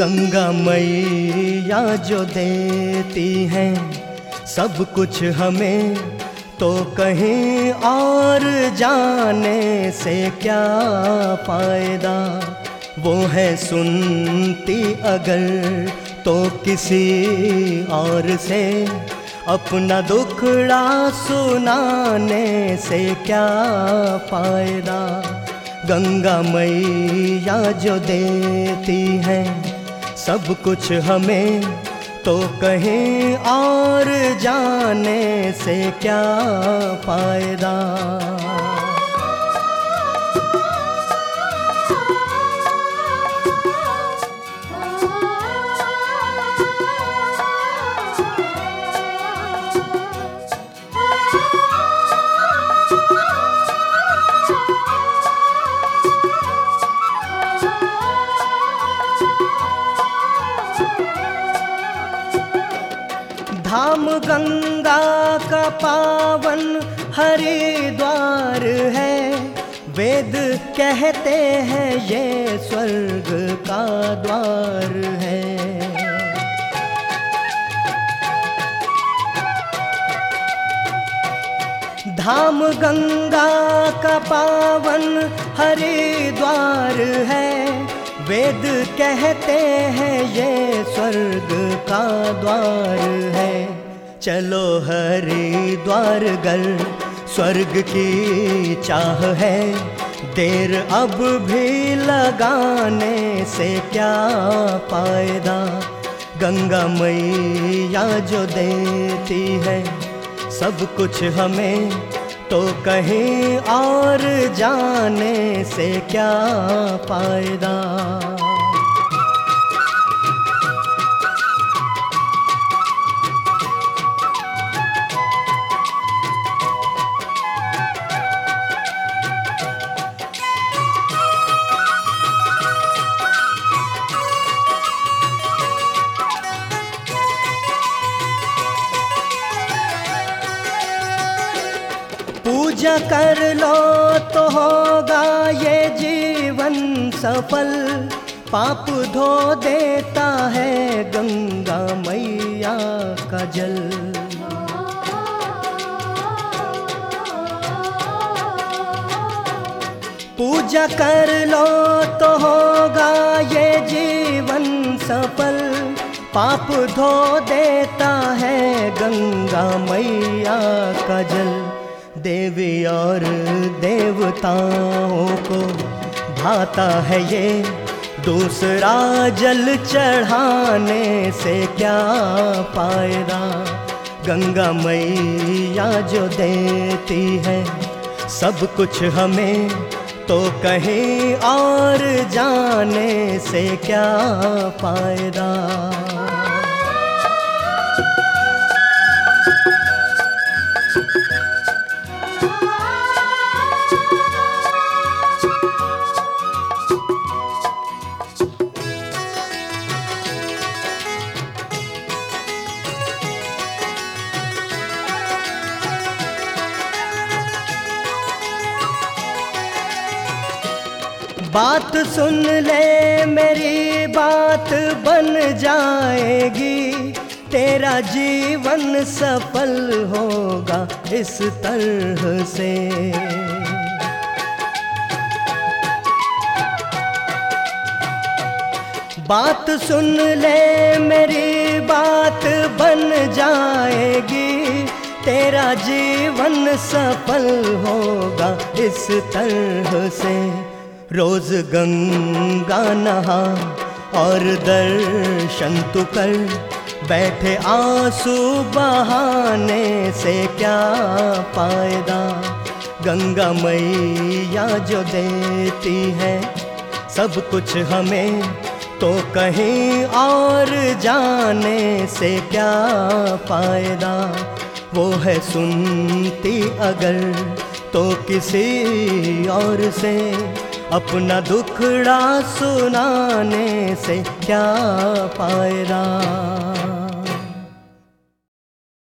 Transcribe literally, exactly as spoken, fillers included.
गंगा मैया जो देती हैं सब कुछ हमें, तो कहीं और जाने से क्या फायदा। वो है सुनती अगर तो किसी और से, अपना दुखड़ा सुनाने से क्या फायदा। गंगा मैया जो देती हैं सब कुछ हमें, तो कहीं और जाने से क्या फायदा। धाम गंगा का पावन हरिद्वार है, वेद कहते हैं ये स्वर्ग का द्वार है। धाम गंगा का पावन हरिद्वार है, वेद कहते हैं ये स्वर्ग का द्वार है। चलो हरिद्वार गर स्वर्ग की चाह है, देर अब भी लगाने से क्या फायदा। गंगा मैया जो देती है सब कुछ हमें, तो कहीं और जाने से क्या फायदा। पूजा कर लो तो होगा ये जीवन सफल, पाप धो देता है गंगा मैया का जल। पूजा कर लो तो होगा ये जीवन सफल, पाप धो देता है गंगा मैया का जल। देवी और देवताओं को भाता है ये, दूसरा जल चढ़ाने से क्या फायदा। गंगा मैया जो देती है सब कुछ हमें, तो कहीं और जाने से क्या फायदा। बात सुन ले मेरी बात बन जाएगी, तेरा जीवन सफल होगा इस तरह से। बात सुन ले मेरी बात बन जाएगी, तेरा जीवन सफल होगा इस तरह से। रोज गंगा नहा और दर्शन तू कर, बैठे आंसू बहाने से क्या फायदा। गंगा मैया जो देती है सब कुछ हमें, तो कहीं और जाने से क्या फायदा। वो है सुनती अगर तो किसी और से, अपना दुखड़ा सुनाने से क्या फायदा।